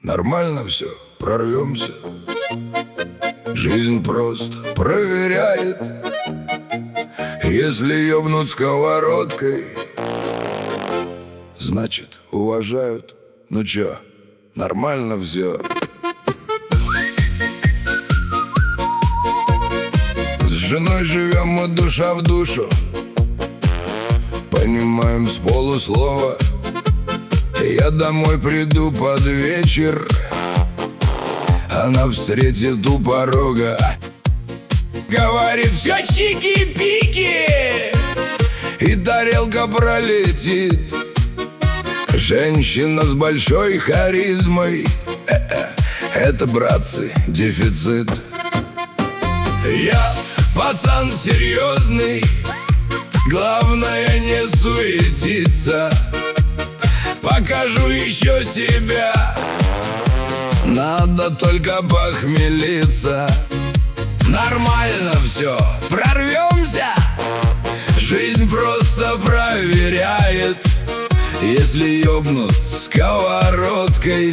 нормально все, прорвемся. Жизнь просто проверяет. Если ёбнут сковородкой, значит уважают. Ну чё, нормально все. С женой живем мы душа в душу, понимаем с полуслова. Я домой приду под вечер, она встретит у порога, говорит: все чики-пики, и тарелка пролетит. Женщина с большой харизмой, это, братцы, дефицит. Я пацан серьезный, главное не суетиться. Покажу еще себя, надо только похмелиться. Нормально все, прорвемся. Жизнь просто проверяет. Если ёбнут сковородкой,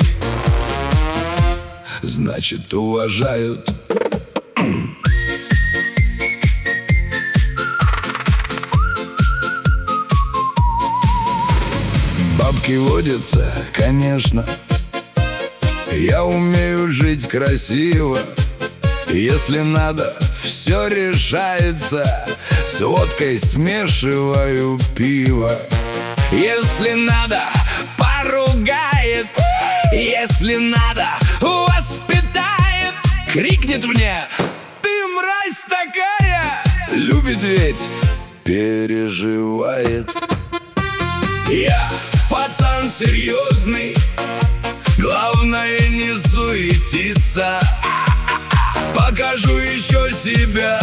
значит уважают. Бабки водятся, конечно. Я умею жить красиво. Если надо, все решается. С водкой смешиваю пиво. Если надо, поругает. Если надо, воспитает. Крикнет мне: ты мразь такая. Любит ведь, переживает. Я пацан серьезный, главное не суетиться. Покажу еще себя,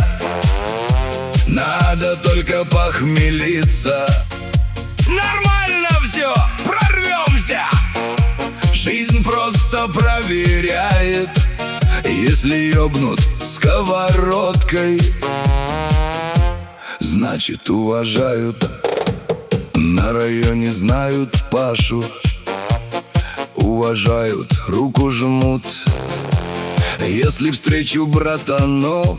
надо только похмелиться. Нормально все, прорвемся. Жизнь просто проверяет. Если ёбнут сковородкой, значит уважают. На районе знают Пашу, уважают, руку жмут. Если встречу братанов,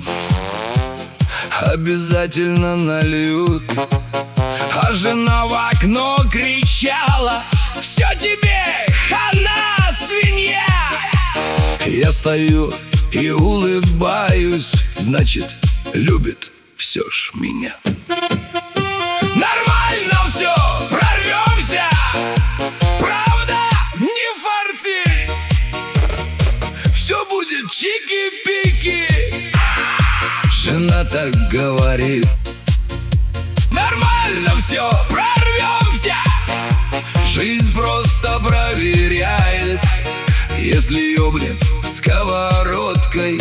обязательно нальют. А жена в окно кричала: все тебе хана, свинья. Я стою и улыбаюсь, значит любит все ж меня. Нормально все, прорвемся. Правда, не фарти, все будет чики-пики. Жена так говорит. Нормально все, прорвемся. Жизнь просто проверяет. Если ёбнет сковородкой,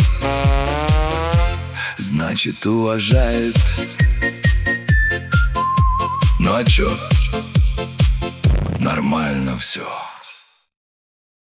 значит уважает. Ну а чё? Нормально все.